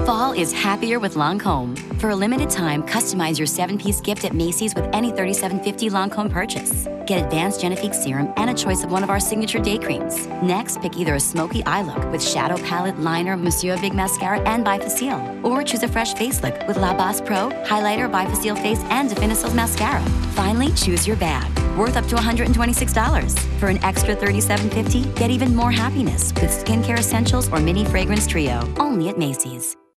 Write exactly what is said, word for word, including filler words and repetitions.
Fall is happier with Lancome. For a limited time, customize your seven-piece gift at Macy's with any thirty-seven fifty Lancome purchase. Get Advanced Genifique Serum and a choice of one of our signature day creams. Next, pick either a smoky eye look with Shadow Palette, Liner, Monsieur Big Mascara, and Bifacil. Or choose a fresh face look with La Bosse Pro, Highlighter, Bifacil Face, and Definicel's Mascara. Finally, choose your bag, worth up to one hundred twenty-six dollars. For an extra thirty-seven fifty, get even more happiness with Skincare Essentials or Mini Fragrance Trio, only at Macy's.